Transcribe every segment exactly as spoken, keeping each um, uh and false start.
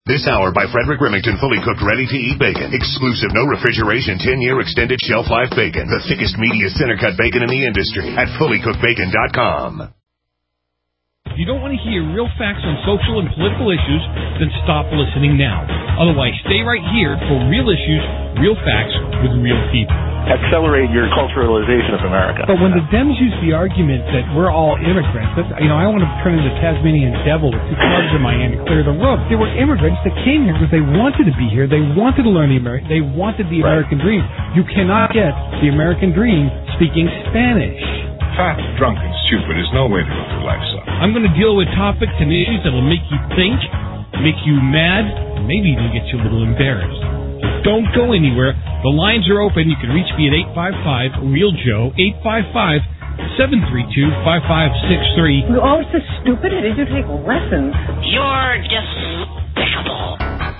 This hour by Frederick Remington, fully cooked, ready-to-eat bacon. Exclusive, no refrigeration, ten-year extended shelf life bacon. The thickest, meatiest center-cut bacon in the industry at fully cooked bacon dot com. If you don't want to hear real facts on social and political issues, then stop listening now. Otherwise, stay right here for real issues, real facts with real people. Accelerate your culturalization of America. But when the Dems use the argument that we're all immigrants, that's, you know, I want to turn into Tasmanian devil with two clubs in my hand to clear the road. There were immigrants that came here because they wanted to be here. They wanted to learn the American. They wanted the Right. American dream. You cannot get the American dream speaking Spanish. Fat, drunk, and stupid is no way to go through life, son. I'm going to deal with topics and issues that will make you think, make you mad, and maybe even get you a little embarrassed. Don't go anywhere. The lines are open. You can reach me at eight five five, real Joe, eight five five, seven three two, five five six three. You're always so stupid. Did you take lessons? You're despicable.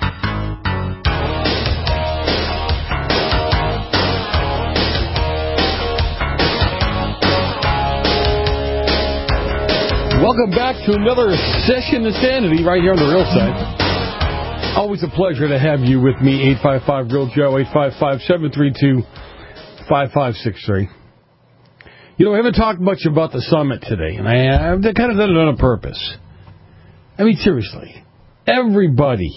Welcome back to another session of sanity right here on the Real Side. Always a pleasure to have you with me, eight five five, real Joe, eight five five, seven three two, five five six three. You know, we haven't talked much about the summit today, and I, I've kind of done it on purpose. I mean, seriously, everybody,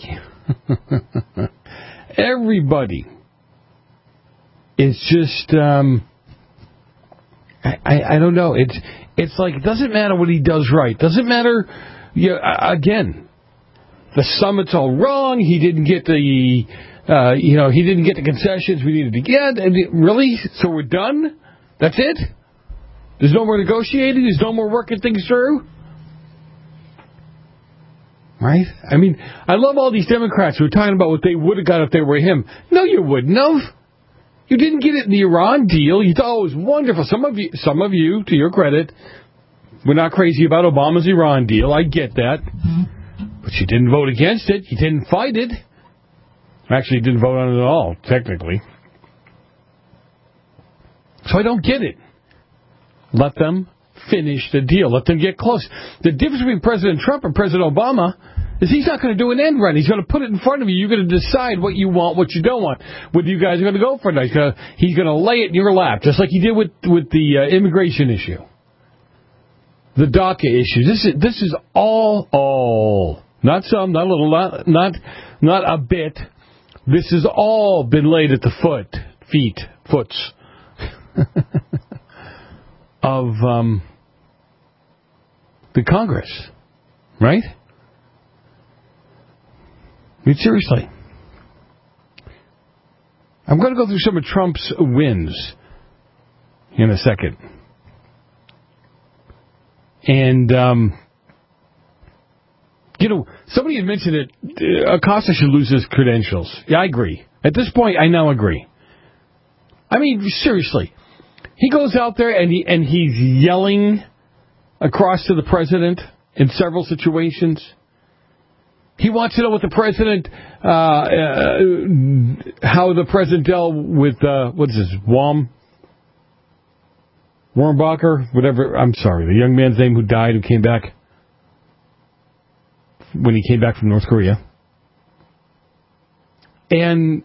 everybody is just, um, I, I, I don't know, it's, it's like, it doesn't matter what he does right. Doesn't matter, you know, again, the summit's all wrong. He didn't get the, uh, you know, he didn't get the concessions we needed to get. And it, really? So we're done? That's it? There's no more negotiating? There's no more working things through? Right? I mean, I love all these Democrats who are talking about what they would have got if they were him. No, you wouldn't have. You didn't get it in the Iran deal. You thought it was wonderful. Some of you, some of you, to your credit, were not crazy about Obama's Iran deal. I get that. Mm-hmm. But you didn't vote against it. You didn't fight it. Actually, you didn't vote on it at all, technically. So I don't get it. Let them finish the deal. Let them get close. The difference between President Trump and President Obama is he's not going to do an end run. He's going to put it in front of you. You're going to decide what you want, what you don't want. Whether you guys are going to go for it. He's going to, he's going to lay it in your lap, just like he did with, with the uh, immigration issue. The DACA issue. This is, this is all, all... Not some, not a little, not, not not a bit. This has all been laid at the foot, feet, foots of um, the Congress, right? I mean, seriously. I'm going to go through some of Trump's wins in a second. And, um... You know, somebody had mentioned that uh, Acosta should lose his credentials. Yeah, I agree. At this point, I now agree. I mean, seriously. He goes out there and he and he's yelling across to the president in several situations. He wants to know what the president, uh, uh, how the president dealt with, uh, what is this, Wom? Warmbacher? Whatever. I'm sorry, the young man's name who died, who came back. When he came back from North Korea. And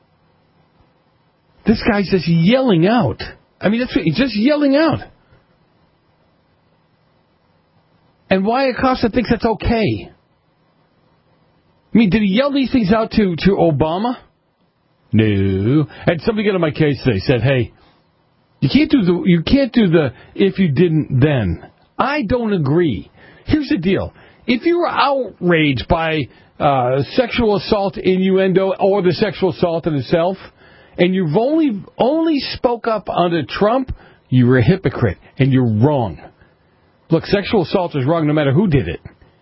this guy's just yelling out. I mean, that's what, he's just yelling out. And why Acosta thinks that's okay. I mean, did he yell these things out to, to Obama? No. And somebody got on my case today, said, hey, you can't do the, you can't do the if you didn't then. I don't agree. Here's the deal. If you were outraged by uh, sexual assault, innuendo, or the sexual assault in itself, and you've only only spoke up under Trump, you were a hypocrite, and you're wrong. Look, sexual assault is wrong no matter who did it.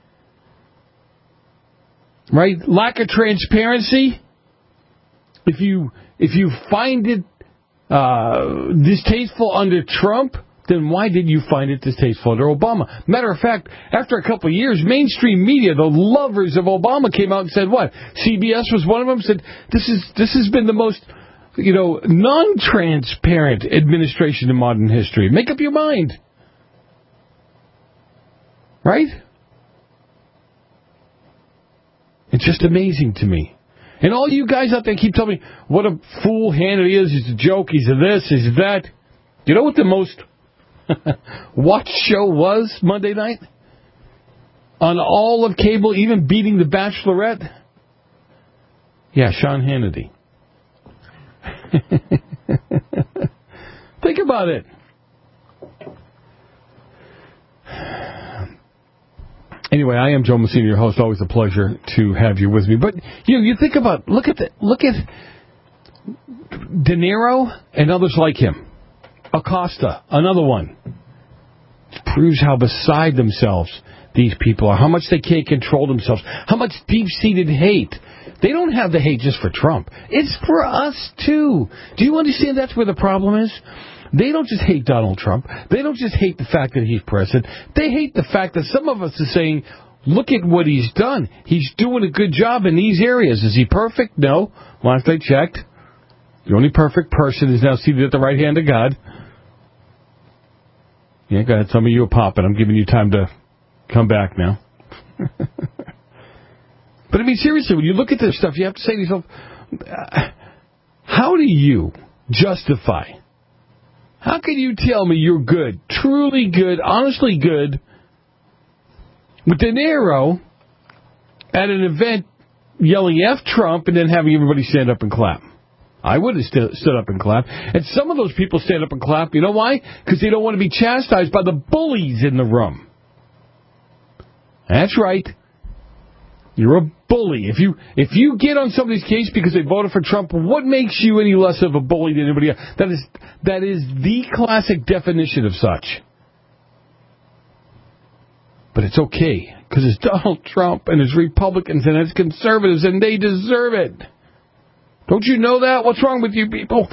Right? Lack of transparency. If you if you find it uh, distasteful under Trump, then why did you find it distasteful under Obama? Matter of fact, after a couple of years, mainstream media, the lovers of Obama, came out and said what? C B S was one of them, said this is this has been the most, you know, non-transparent administration in modern history. Make up your mind. Right? It's just amazing to me. And all you guys out there keep telling me what a fool Hannity is. He's a joke. He's a this. He's a that. You know what the most watched show was Monday night? On all of cable, even beating The Bachelorette? Yeah, Sean Hannity. Think about it. Anyway, I am Joe Messina, your host. Always a pleasure to have you with me. But you know, you think about look at the, look at De Niro and others like him. Acosta, another one. It proves how beside themselves these people are. How much they can't control themselves. How much deep-seated hate. They don't have the hate just for Trump. It's for us too. Do you understand that's where the problem is? They don't just hate Donald Trump. They don't just hate the fact that he's president. They hate the fact that some of us are saying, look at what he's done. He's doing a good job in these areas. Is he perfect? No. Last I checked, the only perfect person is now seated at the right hand of God. Yeah, go ahead. Some of you are popping. I'm giving you time to come back now. But I mean, seriously, when you look at this stuff, you have to say to yourself, uh, how do you justify... How can you tell me you're good, truly good, honestly good, with De Niro at an event yelling F Trump and then having everybody stand up and clap? I would have st- stood up and clapped. And some of those people stand up and clap. You know why? Because they don't want to be chastised by the bullies in the room. That's right. You're a bully. If you if you get on somebody's case because they voted for Trump, what makes you any less of a bully than anybody else? That is that is the classic definition of such. But it's okay, because it's Donald Trump and his Republicans and his conservatives, and they deserve it. Don't you know that? What's wrong with you people?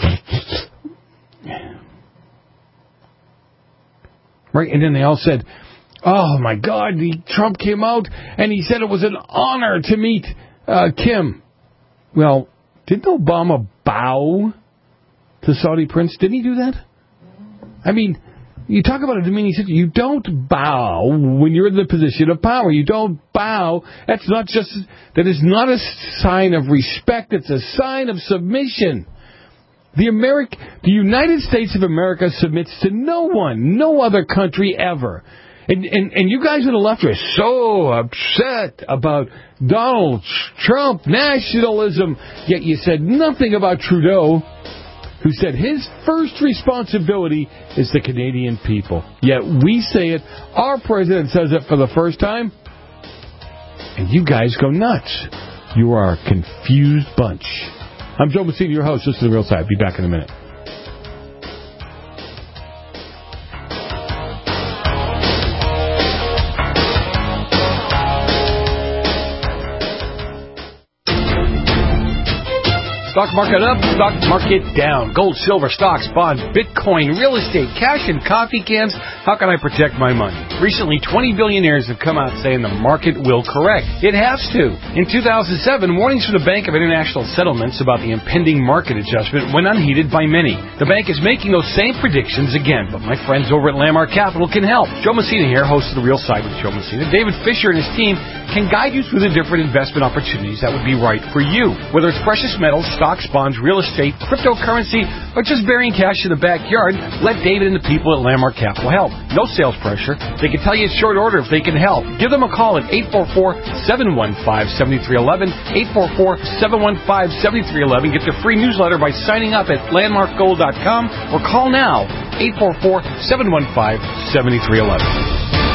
Right, and then they all said, oh, my God, the, Trump came out and he said it was an honor to meet uh, Kim. Well, didn't Obama bow to Saudi Prince? Didn't he do that? I mean, you talk about a demeaning situation. You don't bow when you're in the position of power. You don't bow. That's not just, that is not a sign of respect. It's a sign of submission. The America, the United States of America submits to no one, no other country ever. And, and and you guys on the left are so upset about Donald Trump nationalism, yet you said nothing about Trudeau, who said his first responsibility is the Canadian people. Yet we say it, our president says it for the first time, and you guys go nuts. You are a confused bunch. I'm Joe Messina, your host. This is The Real Side. Be back in a minute. Stock market up, stock market down. Gold, silver, stocks, bonds, Bitcoin, real estate, cash, and coffee cans. How can I protect my money? Recently, twenty billionaires have come out saying the market will correct. It has to. In two thousand seven, warnings from the Bank of International Settlements about the impending market adjustment went unheeded by many. The bank is making those same predictions again, but my friends over at Landmark Capital can help. Joe Messina here, host of The Real Side with Joe Messina. David Fisher and his team can guide you through the different investment opportunities that would be right for you. Whether it's precious metals, stocks, bonds, real estate, cryptocurrency, or just burying cash in the backyard, let David and the people at Landmark Capital help. No sales pressure. They can tell you it's short order if they can help. Give them a call at eight four four, seven one five, seven three one one, eight four four, seven one five, seven three one one. Get their free newsletter by signing up at landmark gold dot com or call now, eight four four, seven one five, seven three one one.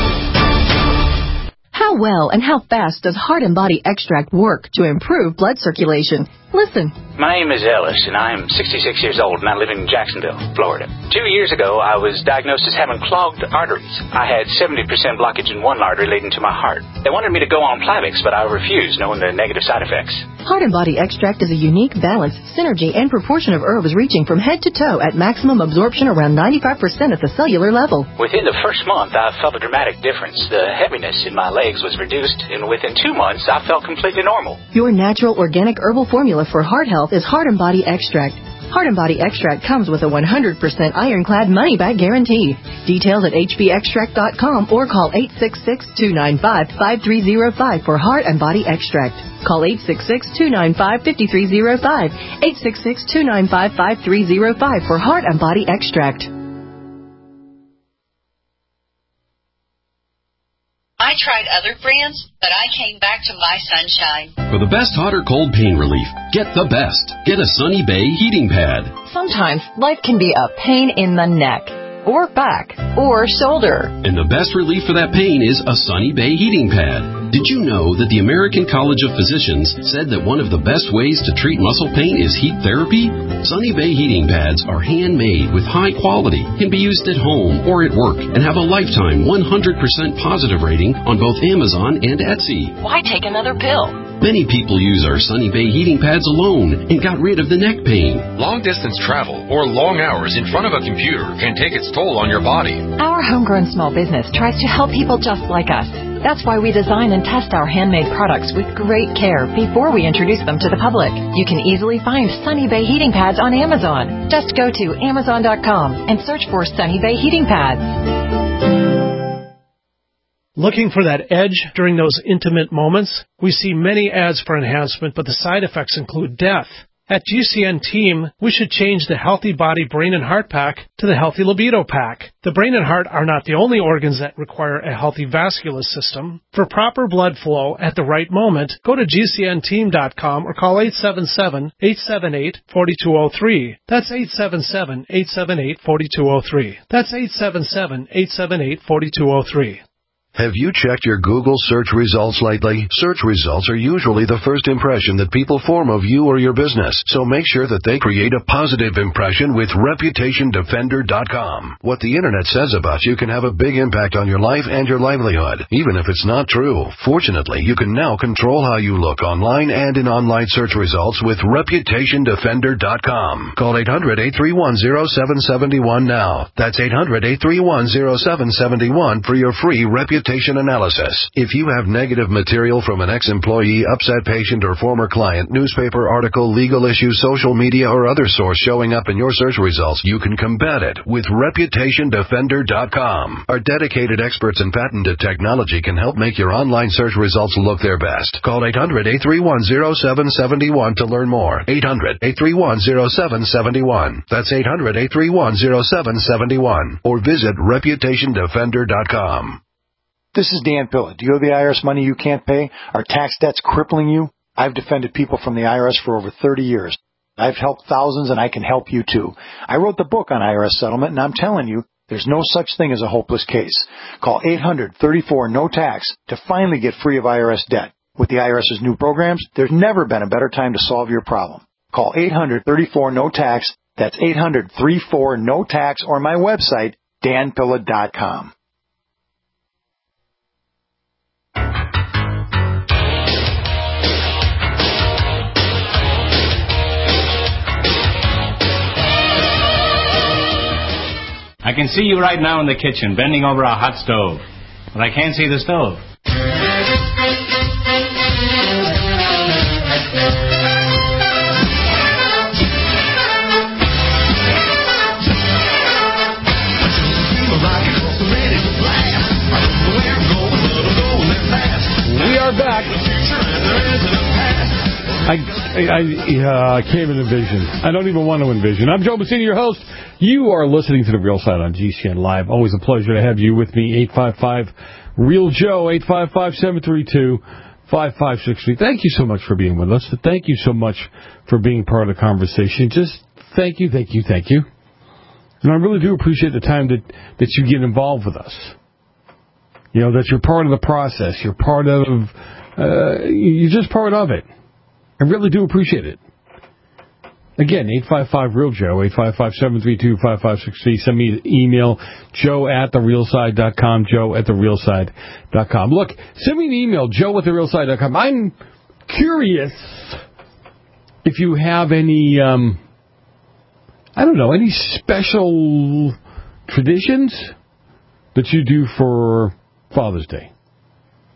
How well and how fast does Heart and Body Extract work to improve blood circulation? Listen. My name is Ellis, and I'm sixty-six years old, and I live in Jacksonville, Florida. Two years ago, I was diagnosed as having clogged arteries. I had seventy percent blockage in one artery leading to my heart. They wanted me to go on Plavix, but I refused, knowing the negative side effects. Heart and Body Extract is a unique balance, synergy, and proportion of herbs reaching from head to toe at maximum absorption around ninety-five percent at the cellular level. Within the first month, I felt a dramatic difference. The heaviness in my legs was reduced, and within two months, I felt completely normal. Your natural organic herbal formula for heart health is Heart and Body Extract. Heart and Body Extract comes with a one hundred percent ironclad money-back guarantee. Details at h b extract dot com or call eight six six, two nine five, five three zero five for Heart and Body Extract. Call eight six six, two nine five, five three zero five, eight six six, two nine five, five three zero five for Heart and Body Extract. I tried other brands, but I came back to My Sunshine. For the best hot or cold pain relief, get the best. Get a Sunny Bay heating pad. Sometimes life can be a pain in the neck, or back, or shoulder. And the best relief for that pain is a Sunny Bay heating pad. Did you know that the American College of Physicians said that one of the best ways to treat muscle pain is heat therapy? Sunny Bay heating pads are handmade with high quality, can be used at home or at work, and have a lifetime one hundred percent positive rating on both Amazon and Etsy. Why take another pill? Many people use our Sunny Bay heating pads alone and got rid of the neck pain. Long-distance travel or long hours in front of a computer can take its toll on your body. Our homegrown small business tries to help people just like us. That's why we design and test our handmade products with great care before we introduce them to the public. You can easily find Sunny Bay heating pads on Amazon. Just go to amazon dot com and search for Sunny Bay heating pads. Looking for that edge during those intimate moments? We see many ads for enhancement, but the side effects include death. At G C N Team, we should change the Healthy Body Brain and Heart Pack to the Healthy Libido Pack. The brain and heart are not the only organs that require a healthy vascular system. For proper blood flow at the right moment, go to G C N team dot com or call eight seven seven, eight seven eight, four two zero three. That's eight seven seven, eight seven eight, four two zero three. That's eight seven seven, eight seven eight, four two zero three. Have you checked your Google search results lately? Search results are usually the first impression that people form of you or your business, so make sure that they create a positive impression with reputation defender dot com. What the internet says about you can have a big impact on your life and your livelihood, even if it's not true. Fortunately, you can now control how you look online and in online search results with reputation defender dot com. Call eight hundred, eight three one, zero seven seven one now. That's eight hundred, eight three one, zero seven seven one for your free reputation analysis. If you have negative material from an ex-employee, upset patient, or former client, newspaper article, legal issue, social media, or other source showing up in your search results, you can combat it with reputation defender dot com. Our dedicated experts in patented technology can help make your online search results look their best. Call eight hundred, eight three one, zero seven seven one to learn more. eight hundred, eight three one, zero seven seven one. That's eight hundred, eight three one, zero seven seven one. Or visit reputation defender dot com. This is Dan Pilla. Do you owe the I R S money you can't pay? Are tax debts crippling you? I've defended people from the I R S for over thirty years. I've helped thousands, and I can help you too. I wrote the book on I R S settlement, and I'm telling you, there's no such thing as a hopeless case. Call eight hundred, thirty-four, no tax to finally get free of I R S debt. With the IRS's new programs, there's never been a better time to solve your problem. Call eight hundred, thirty-four, no tax. That's eight hundred, thirty-four, no tax, or my website, dan pilla dot com. I can see you right now in the kitchen, bending over a hot stove. But I can't see the stove. We are back. I, I, I uh, can't even envision. I don't even want to envision. I'm Joe Bassini, your host. You are listening to The Real Side on G C N Live. Always a pleasure to have you with me. eight five five, REAL Joe, eight five five, seven three two, five five six three. Thank you so much for being with us. Thank you so much for being part of the conversation. Just thank you, thank you, thank you. And I really do appreciate the time that, that you get involved with us. You know, that you're part of the process. You're part of, uh, you're just part of it. I really do appreciate it. Again, eight five five, REAL Joe, eight five five, seven three two, five five six three. Send me an email, joe at the real side dot com, joe at the real side dot com. Look, send me an email, joe at the real side dot com. I'm curious if you have any, um, I don't know, any special traditions that you do for Father's Day.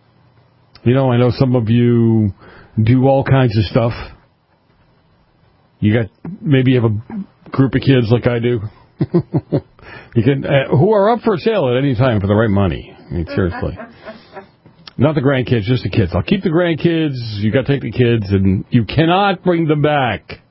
You know, I know some of you do all kinds of stuff. You got maybe you have a group of kids like I do. You can uh, who are up for sale at any time for the right money. I mean, seriously. Not the grandkids, just the kids. I'll keep the grandkids. You got to take the kids, and you cannot bring them back.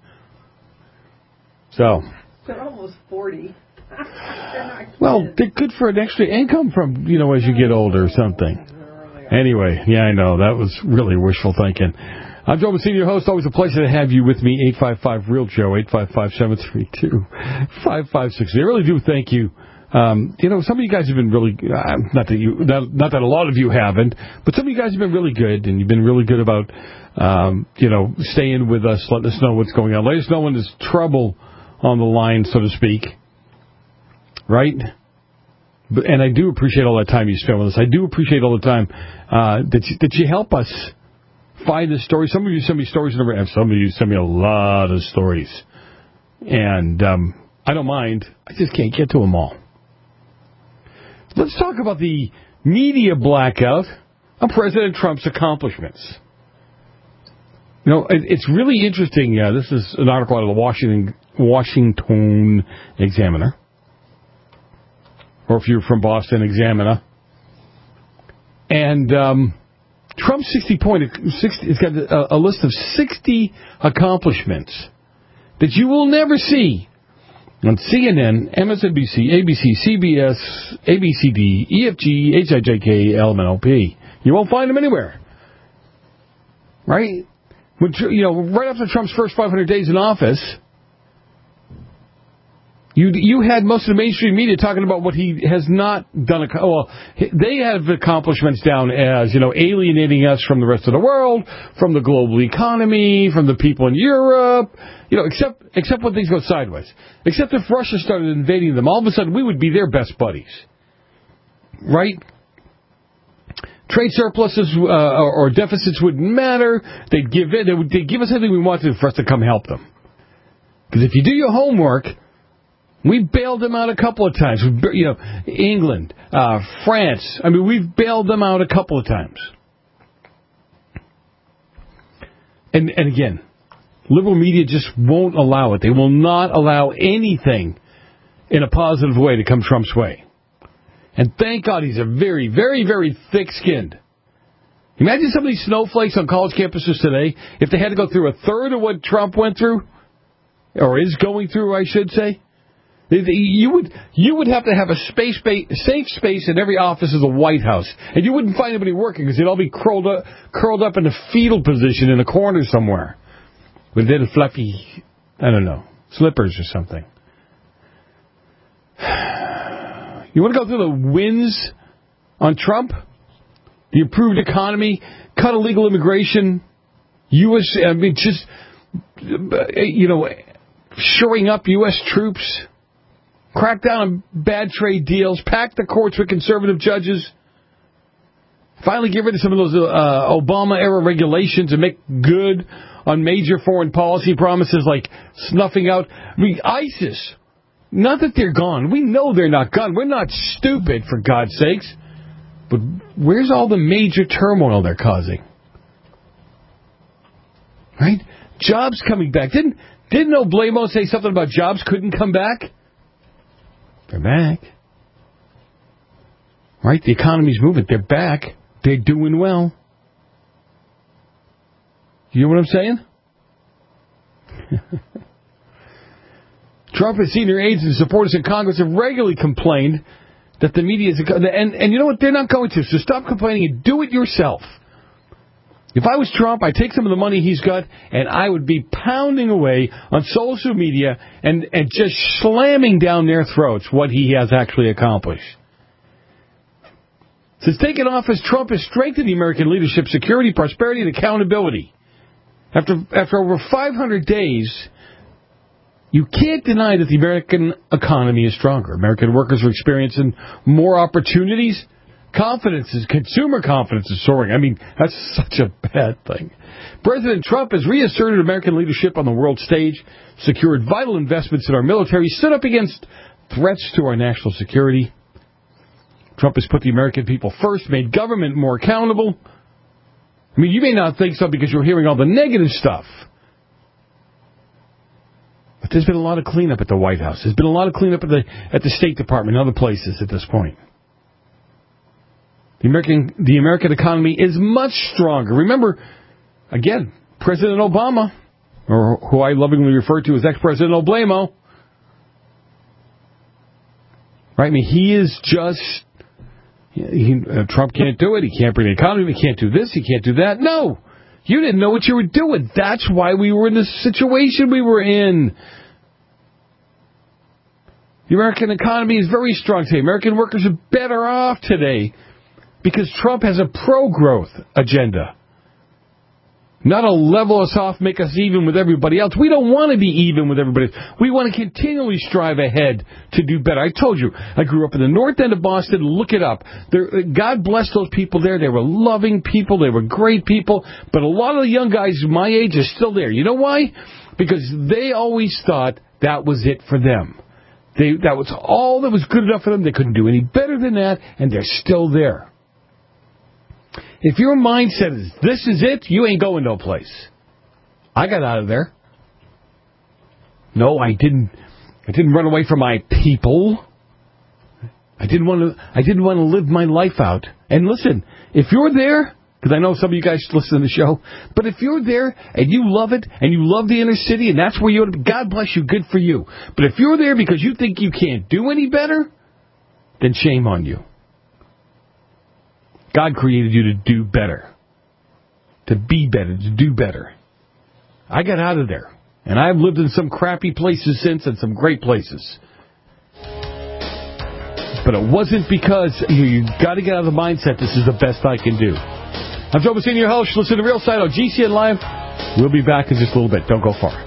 So. They're almost forty. They're not kids. Well, they're good for an extra income from, you know, as you get older or something. Anyway, yeah, I know. That was really wishful thinking. I'm Joe Messina, your host. Always a pleasure to have you with me. eight five five, real Joe, eight five five, seven three two, five five six zero. I really do thank you. Um, you know, some of you guys have been really, uh, not that you, not, not that a lot of you haven't, but some of you guys have been really good, and you've been really good about, um, you know, staying with us, letting us know what's going on. Let us know when there's trouble on the line, so to speak. Right? But, and I do appreciate all that time you spend with us. I do appreciate all the time uh, that, you, that you help us find the story. Some of you send me stories, and some of you send me a lot of stories. And um, I don't mind. I just can't get to them all. Let's talk about the media blackout of President Trump's accomplishments. You know, it, it's really interesting. Uh, this is an article out of the Washington, Washington Examiner. Or if you're from Boston, Examiner. And um, Trump's sixty point, sixty, it's got a, a list of sixty accomplishments that you will never see on C N N, M S N B C, A B C, C B S, A B C D, E F G, H I J K, L M N O P. You won't find them anywhere. Right? When, you know, right after Trump's first five hundred days in office, you you had most of the mainstream media talking about what he has not done. Well, they have accomplishments down as, you know, alienating us from the rest of the world, from the global economy, from the people in Europe. You know, except except when things go sideways. Except if Russia started invading them, all of a sudden we would be their best buddies. Right? Trade surpluses uh, or, or deficits wouldn't matter. They'd give it. They would they'd give us everything we wanted for us to come help them. Because if you do your homework, we bailed them out a couple of times. You know, England, uh, France. I mean, we've bailed them out a couple of times. And and again, liberal media just won't allow it. They will not allow anything in a positive way to come Trump's way. And thank God he's a very, very, very thick-skinned. Imagine some of these snowflakes on college campuses today, if they had to go through a third of what Trump went through, or is going through, I should say. You would you would have to have a space safe space in every office of the White House, and you wouldn't find anybody working because they'd all be curled up, curled up in a fetal position in a corner somewhere with little fluffy, I don't know, slippers or something. You want to go through the wins on Trump? The improved economy, cut illegal immigration, U S I mean, just, you know, shoring up U S troops, crack down on bad trade deals, pack the courts with conservative judges, finally get rid of some of those uh, Obama-era regulations and make good on major foreign policy promises like snuffing out I mean, ISIS. Not that they're gone. We know they're not gone. We're not stupid, for God's sakes. But where's all the major turmoil they're causing? Right? Jobs coming back. Didn't didn't Oblamo say something about jobs couldn't come back? They're back. Right? The economy's moving. They're back. They're doing well. You know what I'm saying? Trump and senior aides and supporters in Congress have regularly complained that the media is... And, and you know what? They're not going to. So stop complaining and do it yourself. If I was Trump, I'd take some of the money he's got and I would be pounding away on social media and, and just slamming down their throats what he has actually accomplished. Since taking office, Trump has strengthened the American leadership, security, prosperity, and accountability. After, after over five hundred days... You can't deny that the American economy is stronger. American workers are experiencing more opportunities. Confidence is, consumer confidence is soaring. I mean, that's such a bad thing. President Trump has reasserted American leadership on the world stage, secured vital investments in our military, stood up against threats to our national security. Trump has put the American people first, made government more accountable. I mean, you may not think so because you're hearing all the negative stuff. But there's been a lot of cleanup at the White House. There's been a lot of cleanup at the at the State Department and other places at this point. The American the American economy is much stronger. Remember, again, President Obama, or who I lovingly refer to as ex-President Oblamo, right? I mean, he is just... He, uh, Trump can't do it. He can't bring the economy. He can't do this. He can't do that. No. You didn't know what you were doing. That's why we were in the situation we were in. The American economy is very strong today. American workers are better off today because Trump has a pro-growth agenda. Not a level us off, make us even with everybody else. We don't want to be even with everybody else. We want to continually strive ahead to do better. I told you, I grew up in the north end of Boston. Look it up. There, God bless those people there. They were loving people. They were great people. But a lot of the young guys my age are still there. You know why? Because they always thought that was it for them. They, that was all that was good enough for them. They couldn't do any better than that, and they're still there. If your mindset is, this is it, you ain't going no place. I got out of there. No, I didn't. I didn't run away from my people. I didn't want to. I didn't want to live my life out. And listen, if you're there, because I know some of you guys listen to the show, but if you're there and you love it and you love the inner city and that's where you ought to be, God bless you, good for you. But if you're there because you think you can't do any better, then shame on you. God created you to do better, to be better, to do better. I got out of there, and I've lived in some crappy places since and some great places. But it wasn't because you, you got to get out of the mindset, this is the best I can do. I'm Joe Messina, your host. Listen to Real Side on G C N Live. We'll be back in just a little bit. Don't go far.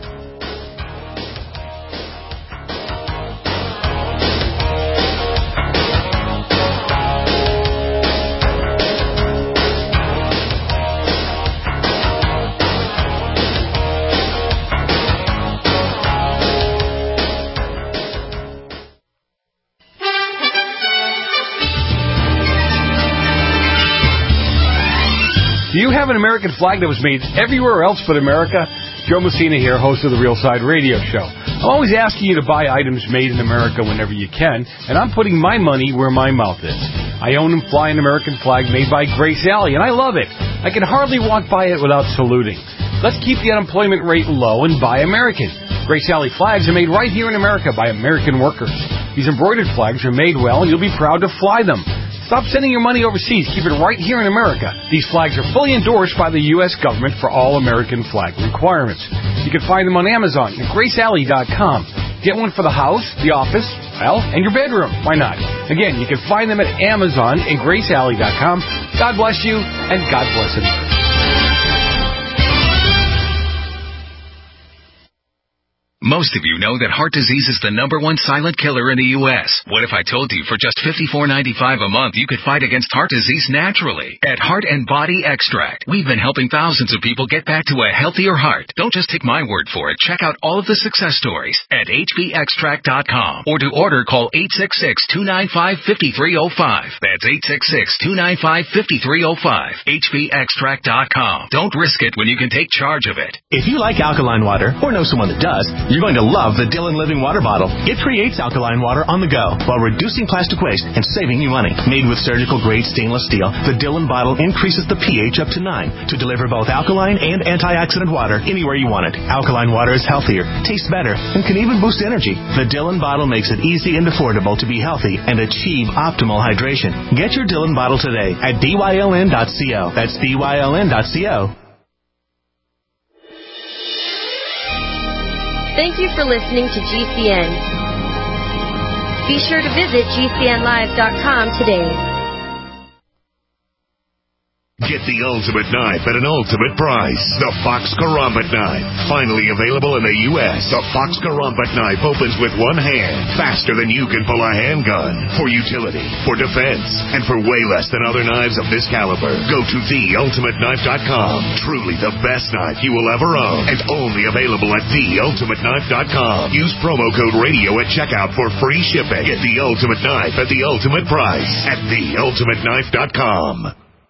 Do you have an American flag that was made everywhere else but America? Joe Messina here, host of the Real Side Radio Show. I'm always asking you to buy items made in America whenever you can, and I'm putting my money where my mouth is. I own and fly an American flag made by Grace Alley, and I love it. I can hardly walk by it without saluting. Let's keep the unemployment rate low and buy American. Grace Alley flags are made right here in America by American workers. These embroidered flags are made well, and you'll be proud to fly them. Stop sending your money overseas. Keep it right here in America. These flags are fully endorsed by the U S government for all American flag requirements. You can find them on Amazon at grace alley dot com. Get one for the house, the office, well, and your bedroom. Why not? Again, you can find them at Amazon and grace alley dot com. God bless you, and God bless America. Most of you know that heart disease is the number one silent killer in the U S What if I told you for just fifty-four ninety-five a month you could fight against heart disease naturally? At Heart and Body Extract, we've been helping thousands of people get back to a healthier heart. Don't just take my word for it. Check out all of the success stories at h b extract dot com. Or to order, call eight six six, two nine five, five three zero five. That's eight six six, two nine five, five three zero five. h b extract dot com. Don't risk it when you can take charge of it. If you like alkaline water, or know someone that does, you're going to love the Dillon Living Water Bottle. It creates alkaline water on the go while reducing plastic waste and saving you money. Made with surgical-grade stainless steel, the Dillon bottle increases the pH up to nine to deliver both alkaline and antioxidant water anywhere you want it. Alkaline water is healthier, tastes better, and can even boost energy. The Dillon bottle makes it easy and affordable to be healthy and achieve optimal hydration. Get your Dillon bottle today at D Y L N dot co. That's D Y L N dot co. Thank you for listening to G C N. Be sure to visit G C N live dot com today. Get the ultimate knife at an ultimate price. The Fox Karambit knife. Finally available in the U S The Fox Karambit knife opens with one hand, faster than you can pull a handgun. For utility, for defense, and for way less than other knives of this caliber. Go to the ultimate knife dot com. Truly the best knife you will ever own. And only available at the ultimate knife dot com. Use promo code radio at checkout for free shipping. Get the ultimate knife at the ultimate price at the ultimate knife dot com.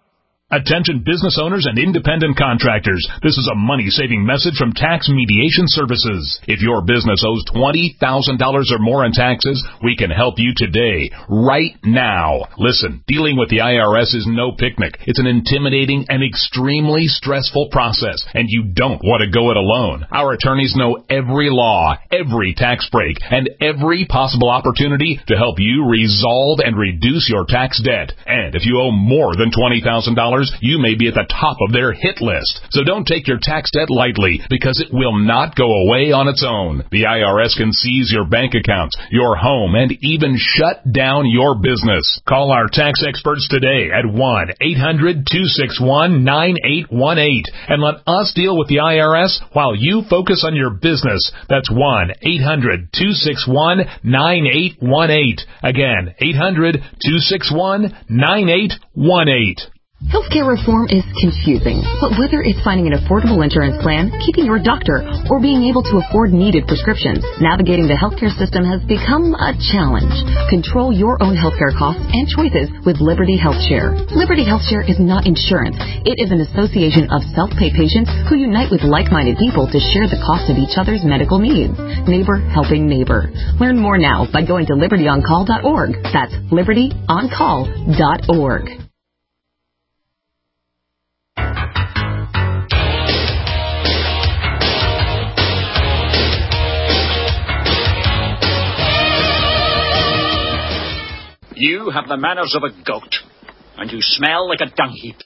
Attention business owners and independent contractors. This is a money-saving message from Tax Mediation Services. If your business owes twenty thousand dollars or more in taxes, we can help you today, right now. Listen, dealing with the I R S is no picnic. It's an intimidating and extremely stressful process, and you don't want to go it alone. Our attorneys know every law, every tax break, and every possible opportunity to help you resolve and reduce your tax debt. And if you owe more than twenty thousand dollars, you may be at the top of their hit list. So don't take your tax debt lightly, because it will not go away on its own. The I R S can seize your bank accounts, your home, and even shut down your business. Call our tax experts today at one eight hundred two six one nine eight one eight and let us deal with the I R S while you focus on your business. That's one eight hundred two six one nine eight one eight. Again, eight hundred two six one nine eight one eight. Healthcare reform is confusing, but whether it's finding an affordable insurance plan, keeping your doctor, or being able to afford needed prescriptions, navigating the healthcare system has become a challenge. Control your own healthcare costs and choices with Liberty HealthShare. Liberty HealthShare is not insurance. It is an association of self-pay patients who unite with like-minded people to share the cost of each other's medical needs. Neighbor helping neighbor. Learn more now by going to liberty on call dot org. That's liberty on call dot org. You have the manners of a goat, and you smell like a dung heap.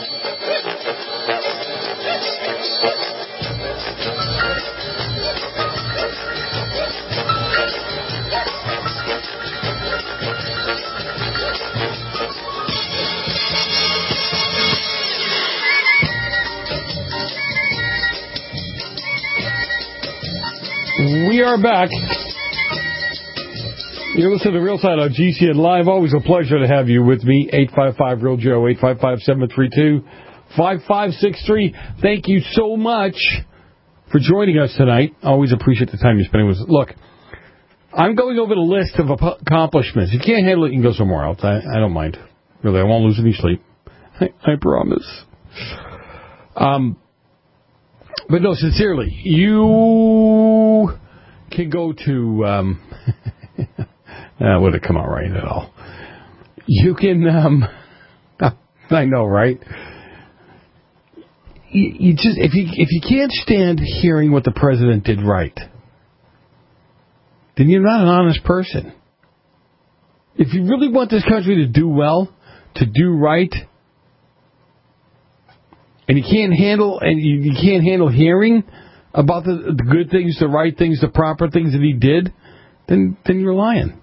We are back. You're listening to Real Side on G C N Live. Always a pleasure to have you with me. eight five five real Joe, eight five five, seven three two, five five six three. Thank you so much for joining us tonight. Always appreciate the time you're spending with us. Look, I'm going over the list of accomplishments. If you can't handle it, you can go somewhere else. I, I don't mind. Really, I won't lose any sleep. I, I promise. Um, but no, sincerely, you can go to... Um, That wouldn't come out right at all. You can, um, I know, right? You, you just if you if you can't stand hearing what the president did right, then you're not an honest person. If you really want this country to do well, to do right, and you can't handle and you, you can't handle hearing about the, the good things, the right things, the proper things that he did, then then you're lying.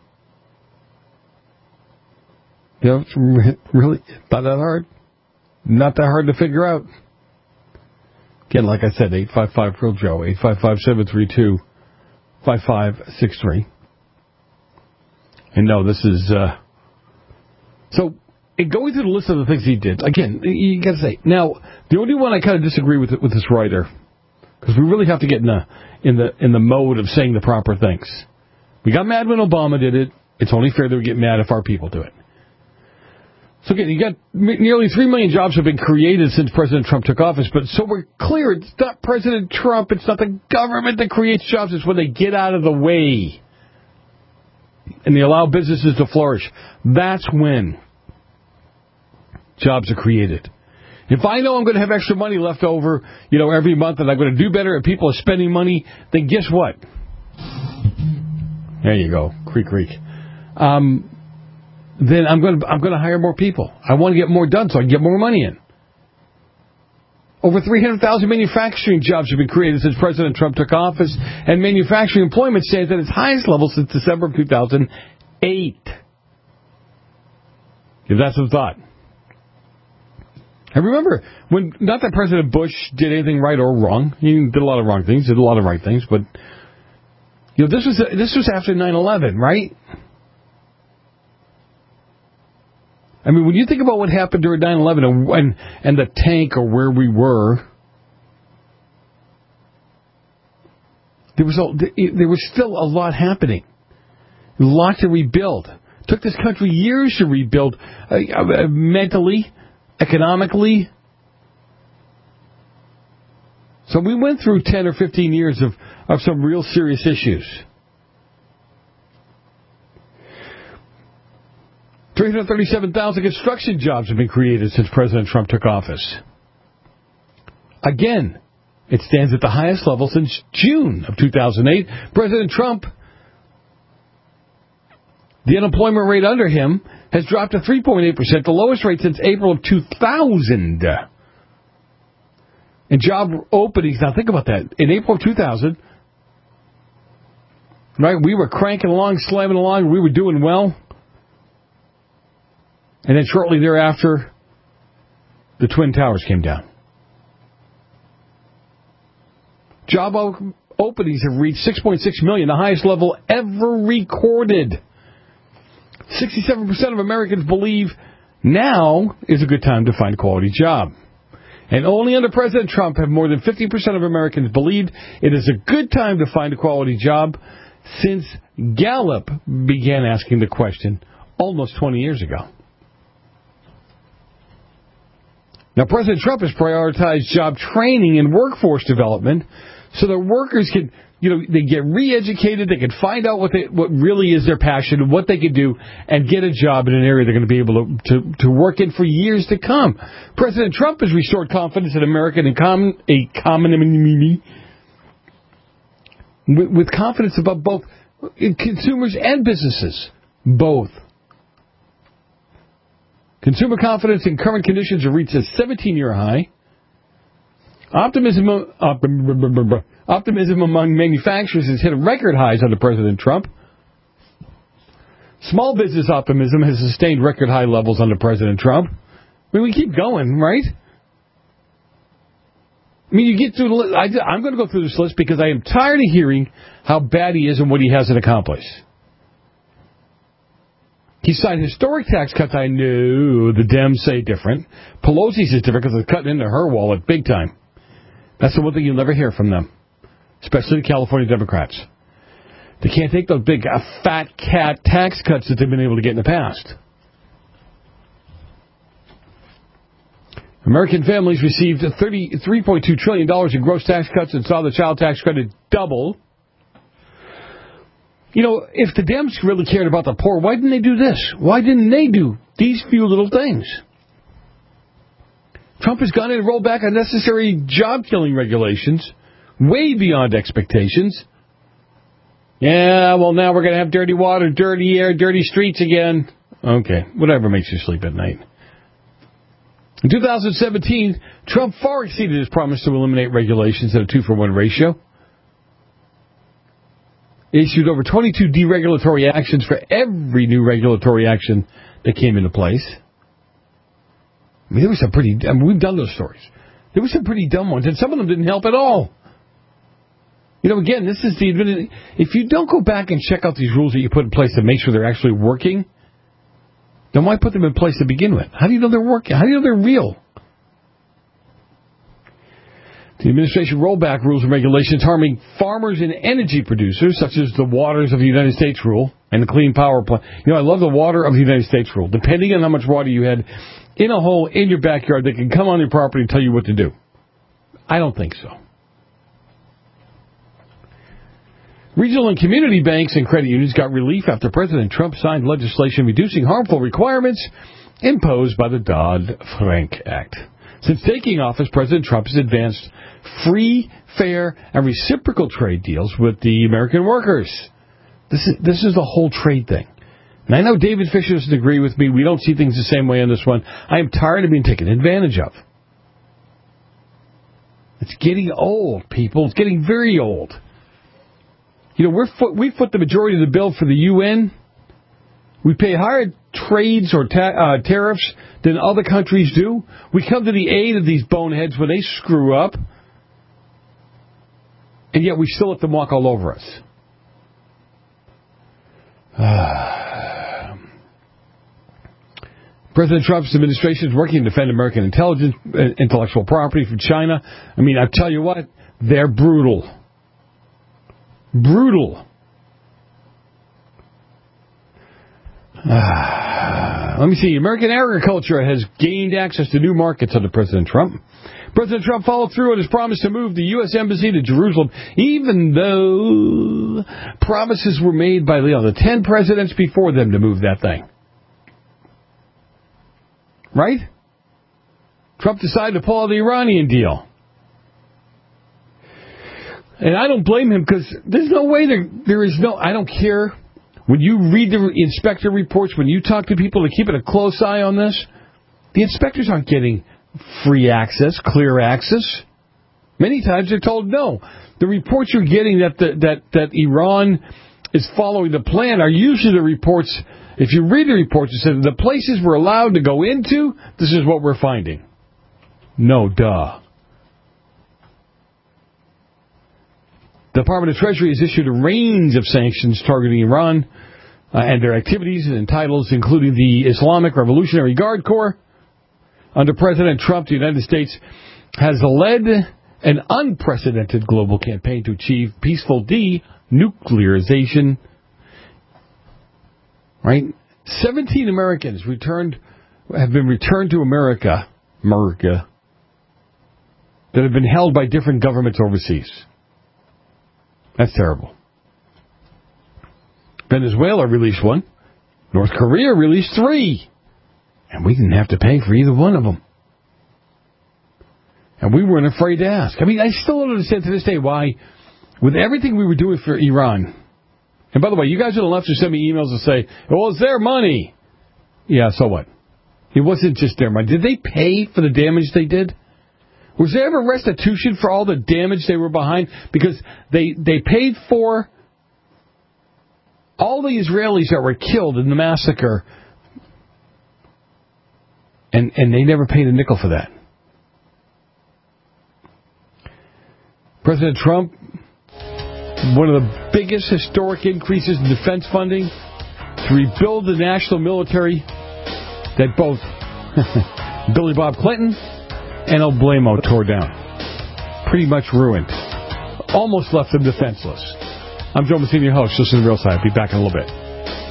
You know, it's really not that hard. Not that hard to figure out. Again, like I said, eight five five real Joe, eight five five, seven three two, five five six three. And no, this is... Uh, so, in going through the list of the things he did, again, you got to say, now, the only one I kind of disagree with with this writer, because we really have to get in the, in the in the mode of saying the proper things. We got mad when Obama did it. It's only fair that we get mad if our people do it. So again, you got nearly three million jobs have been created since President Trump took office, but so we're clear, it's not President Trump, it's not the government that creates jobs, it's when they get out of the way and they allow businesses to flourish. That's when jobs are created. If I know I'm going to have extra money left over, you know, every month and I'm going to do better and people are spending money, then guess what? There you go. Creak, creak. Um... then I'm going to I'm going to hire more people. I want to get more done so I can get more money in. Over three hundred thousand manufacturing jobs have been created since President Trump took office, and manufacturing employment stands at its highest level since December of two thousand eight. If that's some thought. And remember, when not that President Bush did anything right or wrong. He did a lot of wrong things, did a lot of right things, but you know, this was this was after nine eleven, right? I mean, when you think about what happened during nine eleven and, and, and the tank or where we were, there was a, there was still a lot happening. A lot to rebuild. It took this country years to rebuild uh, uh, mentally, economically. So we went through ten or fifteen years of, of some real serious issues. three hundred thirty-seven thousand construction jobs have been created since President Trump took office. Again, it stands at the highest level since June of two thousand eight. President Trump, the unemployment rate under him has dropped to three point eight percent, the lowest rate since April of two thousand. And job openings, now think about that. In April of two thousand, right, we were cranking along, slamming along, we were doing well. And then shortly thereafter, the Twin Towers came down. Job o- openings have reached six point six million, the highest level ever recorded. sixty-seven percent of Americans believe now is a good time to find a quality job. And only under President Trump have more than fifty percent of Americans believed it is a good time to find a quality job since Gallup began asking the question almost twenty years ago. Now, President Trump has prioritized job training and workforce development so that workers can, you know, they get re-educated, they can find out what they, what really is their passion and what they can do and get a job in an area they're going to be able to, to, to work in for years to come. President Trump has restored confidence in American economy, economy with, with confidence about both consumers and businesses. Both. Consumer confidence in current conditions have reached a seventeen-year high. Optimism, optimism, optimism among manufacturers has hit record highs under President Trump. Small business optimism has sustained record high levels under President Trump. I mean, we keep going, right? I mean, you get through the list. I, I'm going to go through this list because I am tired of hearing how bad he is and what he hasn't accomplished. He signed historic tax cuts. I knew the Dems say different. Pelosi's is different because they're cutting into her wallet big time. That's the one thing you'll never hear from them, especially the California Democrats. They can't take those big uh, fat cat tax cuts that they've been able to get in the past. American families received thirty-three point two trillion dollars in gross tax cuts and saw the child tax credit double. You know, if the Dems really cared about the poor, why didn't they do this? Why didn't they do these few little things? Trump has gone in and rolled back unnecessary job-killing regulations way beyond expectations. Yeah, well, now we're going to have dirty water, dirty air, dirty streets again. Okay, whatever makes you sleep at night. In two thousand seventeen, Trump far exceeded his promise to eliminate regulations at a two-for-one ratio. Issued over twenty-two deregulatory actions for every new regulatory action that came into place. I mean, there were some pretty, I mean, we've done those stories. There were some pretty dumb ones, and some of them didn't help at all. You know, again, this is the, if you don't go back and check out these rules that you put in place to make sure they're actually working, then why put them in place to begin with? How do you know they're working? How do you know they're real? The administration rolled back rules and regulations harming farmers and energy producers, such as the Waters of the United States rule and the Clean Power Plan. You know, I love the Water of the United States rule. Depending on how much water you had in a hole in your backyard, they can come on your property and tell you what to do. I don't think so. Regional and community banks and credit unions got relief after President Trump signed legislation reducing harmful requirements imposed by the Dodd-Frank Act. Since taking office, President Trump has advanced free, fair, and reciprocal trade deals with the American workers. This is this is the whole trade thing. And I know David Fisher doesn't agree with me. We don't see things the same way on this one. I am tired of being taken advantage of. It's getting old, people. It's getting very old. You know, we're foot, we foot the majority of the bill for the U N. We pay higher trades or ta- uh, tariffs than other countries do. We come to the aid of these boneheads when they screw up. And yet we still let them walk all over us. Uh, President Trump's administration is working to defend American intelligence, uh, intellectual property from China. I mean, I tell you what, they're brutal. Brutal. Uh, Let me see. American agriculture has gained access to new markets under President Trump. President Trump followed through on his promise to move the U S Embassy to Jerusalem, even though promises were made by you know, the ten presidents before them to move that thing. Right? Trump decided to pull out the Iranian deal. And I don't blame him because there's no way there, there is no, I don't care. When you read the inspector reports, when you talk to people that keep a close eye on this, the inspectors aren't getting free access, clear access. Many times they're told no. The reports you're getting that the, that that Iran is following the plan are usually the reports. If you read the reports, it says the places we're allowed to go into, this is what we're finding. No, duh. The Department of Treasury has issued a range of sanctions targeting Iran uh, and their activities and titles, including the Islamic Revolutionary Guard Corps. Under President Trump, the United States has led an unprecedented global campaign to achieve peaceful denuclearization. Right? seventeen Americans returned have been returned to America, America, that have been held by different governments overseas. That's terrible. Venezuela released one. North Korea released three. And we didn't have to pay for either one of them. And we weren't afraid to ask. I mean, I still don't understand to this day why, with everything we were doing for Iran, and by the way, you guys on the left who send me emails and say, well, it's their money. Yeah, so what? It wasn't just their money. Did they pay for the damage they did? Was there ever restitution for all the damage they were behind? Because they they paid for all the Israelis that were killed in the massacre, and, and they never paid a nickel for that. President Trump, one of the biggest historic increases in defense funding to rebuild the national military that both Billy Bob Clinton and El Blamo tore down. Pretty much ruined. Almost left them defenseless. I'm Joe Messina, your host. Listen to the Real Side. I'll be back in a little bit.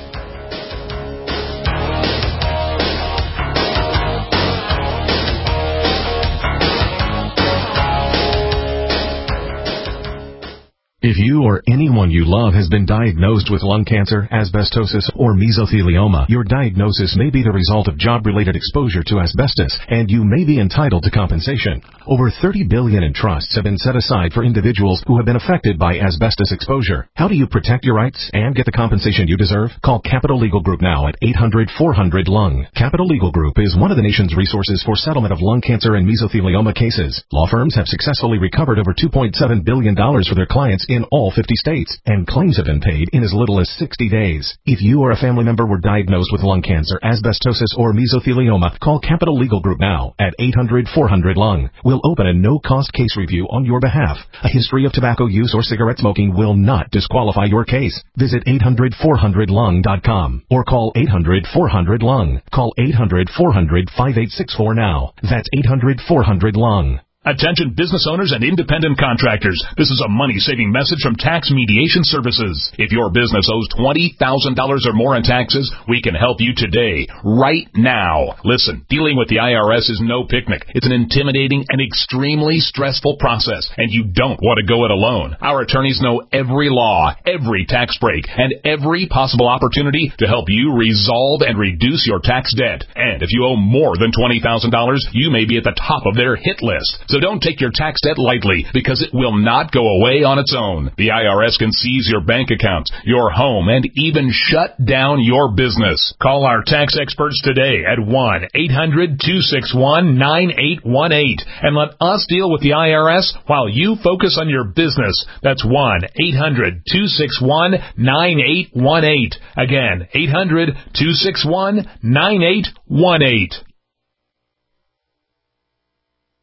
If you or anyone you love has been diagnosed with lung cancer, asbestosis, or mesothelioma, your diagnosis may be the result of job-related exposure to asbestos, and you may be entitled to compensation. Over thirty billion dollars in trusts have been set aside for individuals who have been affected by asbestos exposure. How do you protect your rights and get the compensation you deserve? Call Capital Legal Group now at eight hundred four hundred lung. Capital Legal Group is one of the nation's resources for settlement of lung cancer and mesothelioma cases. Law firms have successfully recovered over two point seven billion dollars for their clients in all fifty states, and claims have been paid in as little as sixty days. If you or a family member were diagnosed with lung cancer, asbestosis, or mesothelioma, call Capital Legal Group now at eight hundred four hundred lung. We'll open a no-cost case review on your behalf. A history of tobacco use or cigarette smoking will not disqualify your case. Visit eight hundred four hundred lung dot com or call eight hundred four hundred lung. Call eight hundred four hundred five eight six four now. That's eight hundred four hundred lung. Attention business owners and independent contractors. This is a money-saving message from Tax Mediation Services. If your business owes twenty thousand dollars or more in taxes, we can help you today, right now. Listen, dealing with the I R S is no picnic. It's an intimidating and extremely stressful process, and you don't want to go it alone. Our attorneys know every law, every tax break, and every possible opportunity to help you resolve and reduce your tax debt. And if you owe more than twenty thousand dollars, you may be at the top of their hit list. So don't take your tax debt lightly, because it will not go away on its own. The I R S can seize your bank accounts, your home, and even shut down your business. Call our tax experts today at one eight hundred two six one nine eight one eight and let us deal with the I R S while you focus on your business. That's one eight hundred two six one nine eight one eight. Again, eight hundred two six one nine eight one eight.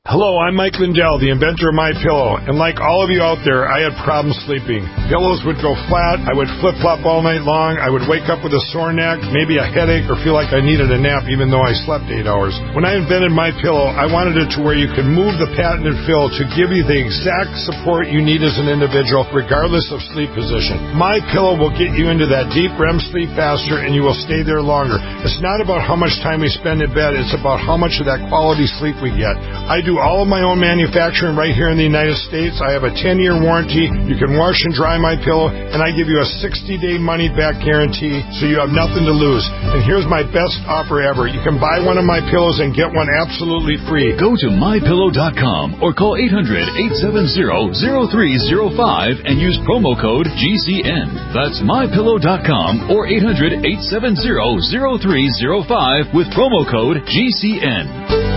Hello, I'm Mike Lindell, the inventor of MyPillow, and like all of you out there, I had problems sleeping. Pillows would go flat, I would flip-flop all night long, I would wake up with a sore neck, maybe a headache, or feel like I needed a nap even though I slept eight hours. When I invented MyPillow, I wanted it to where you could move the patented fill to give you the exact support you need as an individual, regardless of sleep position. MyPillow will get you into that deep R E M sleep faster, and you will stay there longer. It's not about how much time we spend in bed, it's about how much of that quality sleep we get. I do all of my own manufacturing right here in the United States. I have a ten-year warranty. You can wash and dry my pillow, and I give you a sixty-day money-back guarantee, so you have nothing to lose. And here's my best offer ever. You can buy one of my pillows and get one absolutely free. Go to my pillow dot com or call eight hundred, eight seven zero, zero three zero five and use promo code G C N. That's my pillow dot com or eight hundred, eight seven zero, zero three zero five with promo code G C N.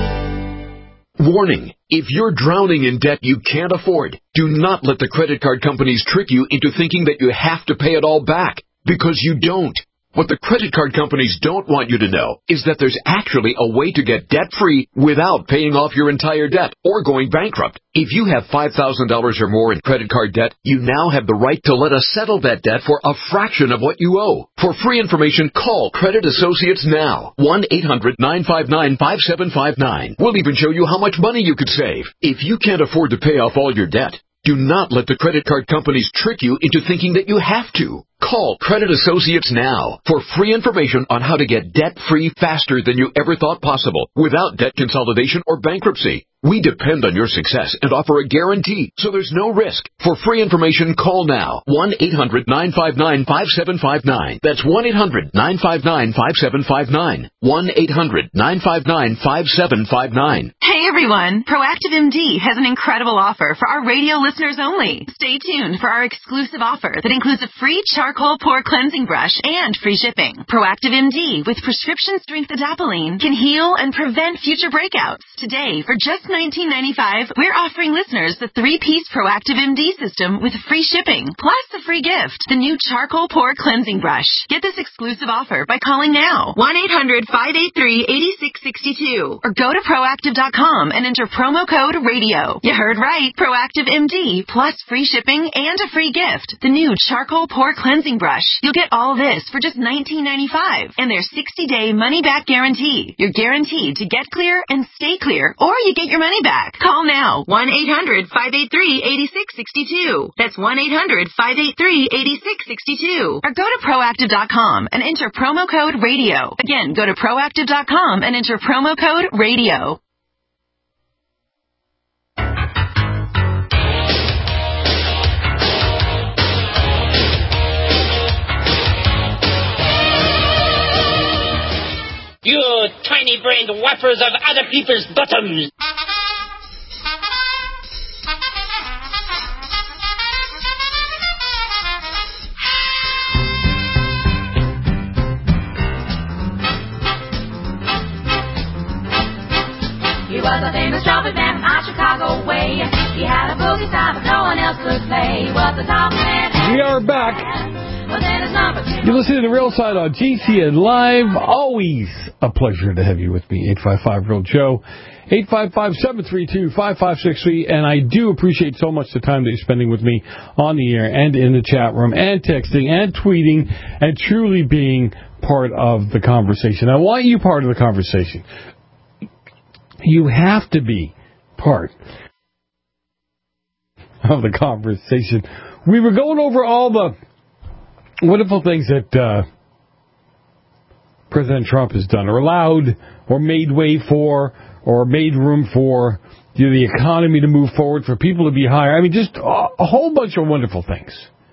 Warning, if you're drowning in debt you can't afford, do not let the credit card companies trick you into thinking that you have to pay it all back, because you don't. What the credit card companies don't want you to know is that there's actually a way to get debt-free without paying off your entire debt or going bankrupt. If you have five thousand dollars or more in credit card debt, you now have the right to let us settle that debt for a fraction of what you owe. For free information, call Credit Associates now. one eight hundred, nine five nine, five seven five nine. We'll even show you how much money you could save. If you can't afford to pay off all your debt, do not let the credit card companies trick you into thinking that you have to. Call Credit Associates now for free information on how to get debt-free faster than you ever thought possible without debt consolidation or bankruptcy. We depend on your success and offer a guarantee, so there's no risk. For free information, call now. one eight hundred, nine five nine, five seven five nine. That's one eight hundred, nine five nine, five seven five nine. one eight hundred, nine five nine, five seven five nine. Hey everyone! Proactive M D has an incredible offer for our radio listeners only. Stay tuned for our exclusive offer that includes a free charcoal pore cleansing brush and free shipping. Proactive M D with prescription strength adapalene can heal and prevent future breakouts. Today, for just nineteen ninety-five, we're offering listeners the three-piece Proactive M D system with free shipping, plus a free gift, the new charcoal pore cleansing brush. Get this exclusive offer by calling now, one eight hundred, five eight three, eight six six two, or go to proactive dot com and enter promo code radio. You heard right, Proactive M D, plus free shipping and a free gift, the new charcoal pore cleansing brush. You'll get all this for just nineteen ninety-five, and their sixty-day money-back guarantee. You're guaranteed to get clear and stay clear, or you get your money back. Call now, one eight hundred, five eight three, eight six six two. That's one eight hundred, five eight three, eight six six two. Or go to proactive dot com and enter promo code radio. Again, go to proactive dot com and enter promo code radio. You tiny-brained whappers of other people's bottoms! He was a famous trumpet man from our Chicago way. He had a boogie style but no one else could play. He was the top man. We are back. You're listening to Real Side on G C N Live. Always a pleasure to have you with me. eight five five, Real Joe. eight five five, seven three two, five five six three. And I do appreciate so much the time that you're spending with me on the air and in the chat room and texting and tweeting and truly being part of the conversation. I want you part of the conversation. You have to be part of the conversation. We were going over all the wonderful things that uh, President Trump has done, or allowed, or made way for, or made room for, you know, the economy to move forward, for people to be higher. I mean, just a, a whole bunch of wonderful things.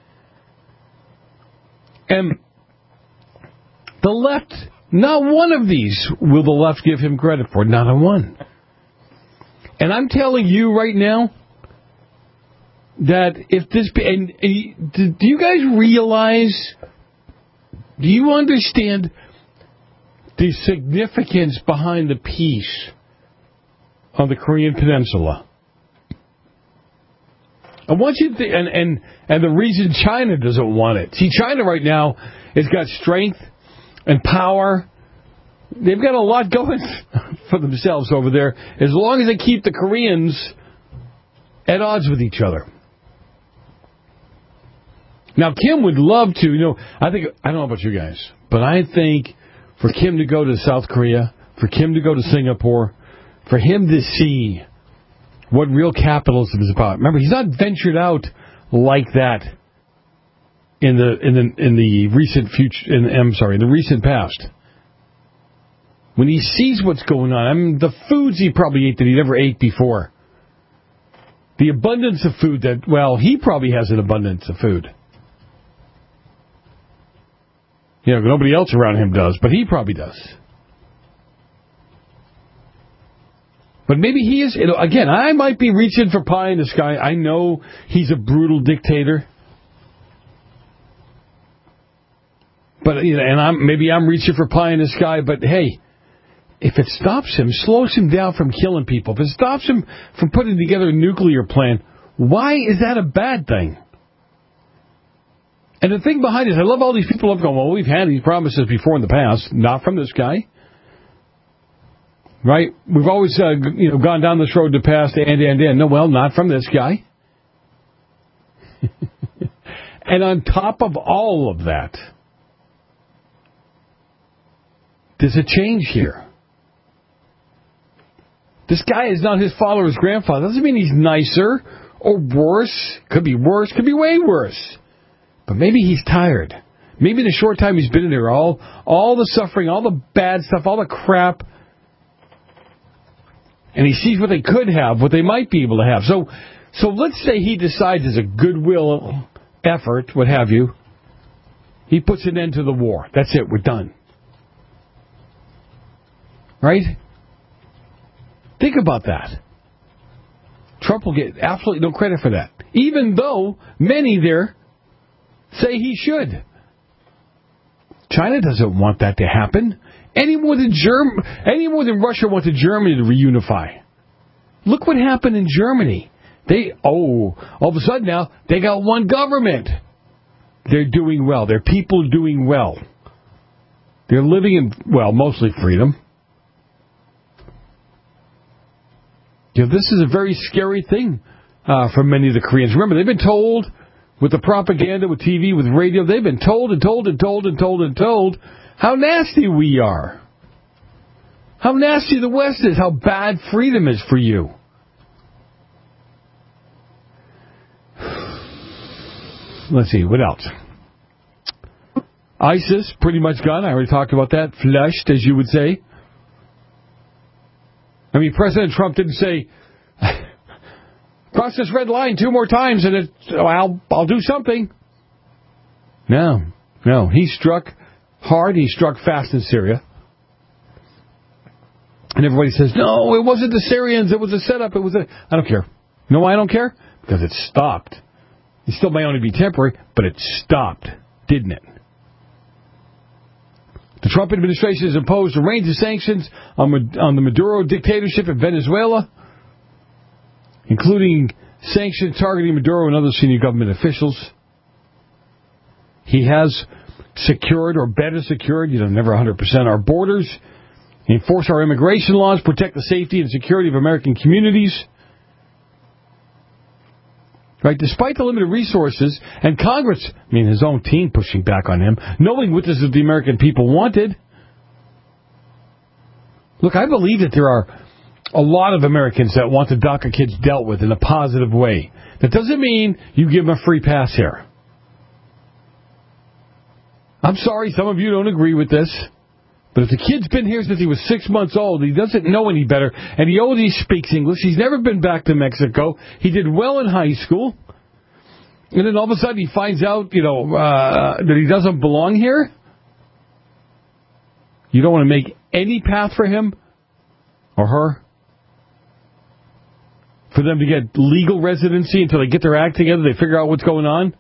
And the left, not one of these will the left give him credit for, not a one. And I'm telling you right now that if this, and, and do you guys realize, do you understand the significance behind the peace on the Korean Peninsula? I want you to think, and, and, and the reason China doesn't want it. See, China right now has got strength and power they've got a lot going for themselves over there, as long as they keep the Koreans at odds with each other. Now, Kim would love to, you know, I think, I don't know about you guys, but I think for Kim to go to South Korea, for Kim to go to Singapore, for him to see what real capitalism is about. Remember, he's not ventured out like that in the in the in the recent future. In, I'm sorry, in the recent past. When he sees what's going on, I mean, the foods he probably ate that he never ate before, the abundance of food that, well, he probably has an abundance of food. You know, nobody else around him does, but he probably does. But maybe he is, you know, again, I might be reaching for pie in the sky. I know he's a brutal dictator. But, you know, and I'm, maybe I'm reaching for pie in the sky, but hey, if it stops him, slows him down from killing people, if it stops him from putting together a nuclear plant, why is that a bad thing? And the thing behind it, I love all these people up going, well, we've had these promises before in the past, not from this guy. Right? We've always uh, you know, gone down this road to past and, and, and. No, well, not from this guy. And on top of all of that, there's a change here. This guy is not his father or his grandfather. Doesn't mean he's nicer or worse. Could be worse. Could be way worse. But maybe he's tired. Maybe in the short time he's been in there, all all the suffering, all the bad stuff, all the crap, and he sees what they could have, what they might be able to have. So, so let's say he decides as a goodwill effort, what have you, he puts an end to the war. That's it. We're done. Right? Think about that. Trump will get absolutely no credit for that, even though many there say he should. China doesn't want that to happen any more than Germ- any more than Russia wanted Germany to reunify. Look what happened in Germany. They oh, all of a sudden now they got one government. They're doing well. Their people are doing well. They're living in, well, mostly freedom. You know, this is a very scary thing uh, for many of the Koreans. Remember, they've been told with the propaganda, with T V, with radio, they've been told and told and told and told and told how nasty we are. How nasty the West is. How bad freedom is for you. Let's see, what else? ISIS, pretty much gone. I already talked about that. Flushed, as you would say. I mean, President Trump didn't say, cross this red line two more times and it, I'll, I'll do something. No, no. He struck hard. He struck fast in Syria. And everybody says, no, it wasn't the Syrians. It was a setup. It was a... I don't care. You know why I don't care? Because it stopped. It still may only be temporary, but it stopped, didn't it? The Trump administration has imposed a range of sanctions on, on the Maduro dictatorship in Venezuela, including sanctions targeting Maduro and other senior government officials. He has secured, or better secured, you know, never one hundred percent, our borders, enforce our immigration laws, protect the safety and security of American communities. Right, despite the limited resources, and Congress, I mean his own team pushing back on him, knowing what this is the American people wanted. Look, I believe that there are a lot of Americans that want the DACA kids dealt with in a positive way. That doesn't mean you give them a free pass here. I'm sorry, some of you don't agree with this. But if the kid's been here since he was six months old, he doesn't know any better, and he already speaks English, he's never been back to Mexico, he did well in high school, and then all of a sudden he finds out, you know, uh, that he doesn't belong here? You don't want to make any path for him or her? For them to get legal residency until they get their act together, they figure out what's going on?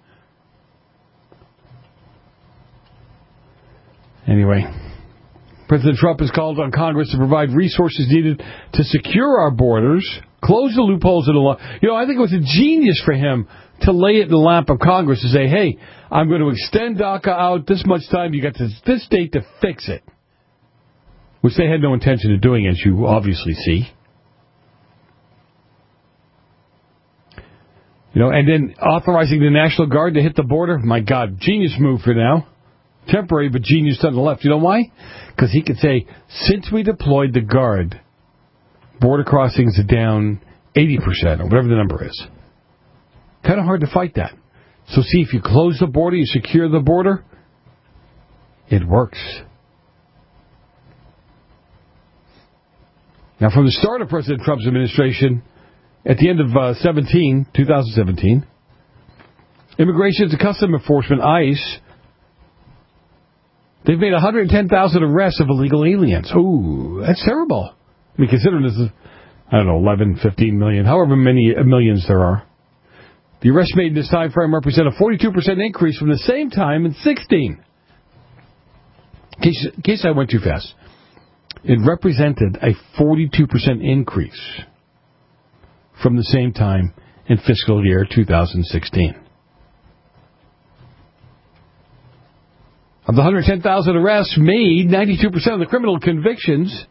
Anyway, President Trump has called on Congress to provide resources needed to secure our borders, close the loopholes in the law. You know, I think it was a genius for him to lay it in the lap of Congress and say, hey, I'm going to extend DACA out this much time. You got this, this date to fix it. which they had no intention of doing, as you obviously see. You know, and then authorizing the National Guard to hit the border. My God, genius move for now. Temporary, but genius on the left. You know why? Because he could say, since we deployed the Guard, border crossings are down eighty percent, or whatever the number is. Kind of hard to fight that. So see, if you close the border, you secure the border, it works. Now, from the start of President Trump's administration, at the end of uh, seventeen, twenty seventeen, Immigration and Customs Enforcement, ICE, they've made one hundred ten thousand arrests of illegal aliens. Ooh, that's terrible. I mean, considering this is, I don't know, eleven, fifteen million, however many millions there are. The arrests made in this time frame represent a forty-two percent increase from the same time in sixteen. In case, in case I went too fast, it represented a forty-two percent increase from the same time in fiscal year two thousand sixteen. Of the one hundred ten thousand arrests made, ninety-two percent of the criminal convictions,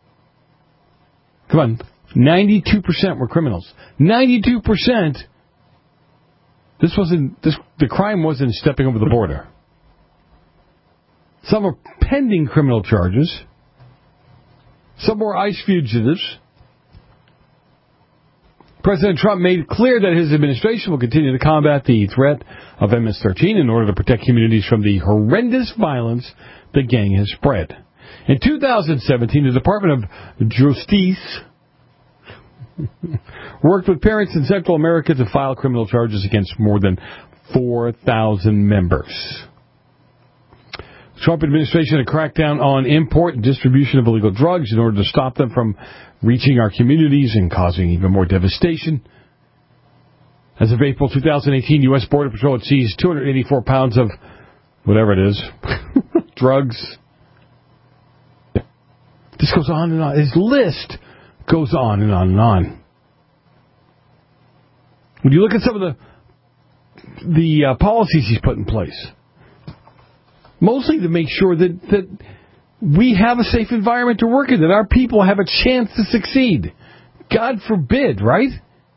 come on, ninety-two percent were criminals. ninety-two percent, this wasn't, this, the crime wasn't stepping over the border. Some are pending criminal charges. Some were ICE fugitives. President Trump made clear that his administration will continue to combat the threat of M S thirteen in order to protect communities from the horrendous violence the gang has spread. In two thousand seventeen, the Department of Justice worked with parents in Central America to file criminal charges against more than four thousand members. The Trump administration had cracked down on import and distribution of illegal drugs in order to stop them from reaching our communities and causing even more devastation. As of April two thousand eighteen, U S Border Patrol had seized two hundred eighty-four pounds of whatever it is, drugs. This goes on and on. His list goes on and on and on. When you look at some of the the uh, policies he's put in place, mostly to make sure that, that we have a safe environment to work in, that our people have a chance to succeed. God forbid, right?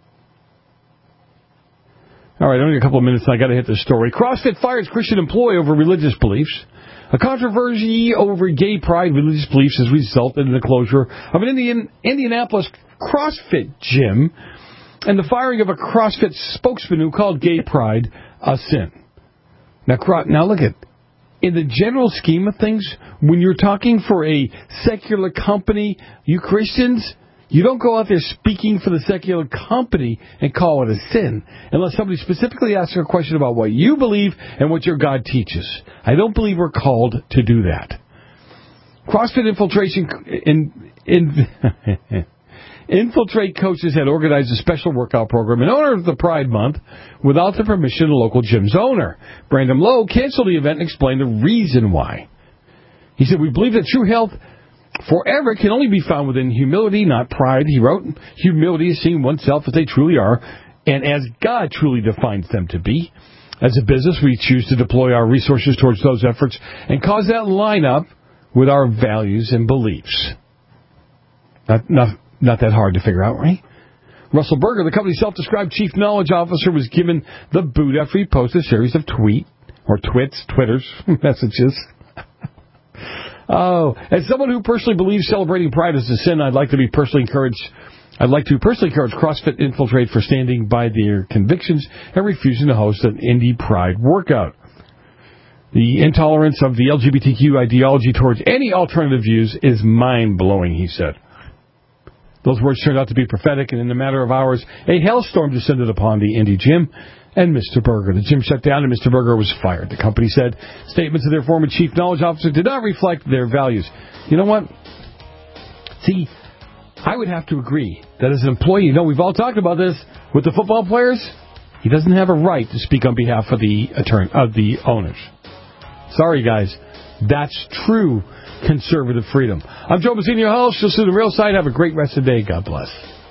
All right, only a couple of minutes and I got to hit this story. CrossFit fires Christian employee over religious beliefs. A controversy over gay pride religious beliefs has resulted in the closure of an Indian, Indianapolis CrossFit gym and the firing of a CrossFit spokesman who called gay pride a sin. Now, now look at, in the general scheme of things, when you're talking for a secular company, you Christians, you don't go out there speaking for the secular company and call it a sin, unless somebody specifically asks you a question about what you believe and what your God teaches. I don't believe we're called to do that. CrossFit infiltration in, in Infiltrate coaches had organized a special workout program in honor of the Pride Month without the permission of the local gym's owner. Brandon Lowe canceled the event and explained the reason why. He said, "We believe that true health forever can only be found within humility, not pride," he wrote. "Humility is seeing oneself as they truly are and as God truly defines them to be. As a business, we choose to deploy our resources towards those efforts and cause that line up with our values and beliefs." Not, not, not that hard to figure out, right? Russell Berger, the company's self-described chief knowledge officer, was given the boot after he posted a series of tweet or twits, twitters, messages. Oh, as someone who personally believes celebrating pride is a sin, I'd like to be personally encouraged. I'd like to personally encourage CrossFit Infiltrate for standing by their convictions and refusing to host an Indie Pride workout. The intolerance of the L G B T Q ideology towards any alternative views is mind-blowing, he said. Those words turned out to be prophetic, and in a matter of hours, a hailstorm descended upon the Indy gym and Mister Berger. The gym shut down, and Mister Berger was fired. The company said statements of their former chief knowledge officer did not reflect their values. You know what? See, I would have to agree that as an employee, you know, we've all talked about this with the football players. He doesn't have a right to speak on behalf of the attorney, of the owners. Sorry, guys. That's true conservative freedom. I'm Joe Mazzini, your host. You'll see the real side. Have a great rest of the day. God bless.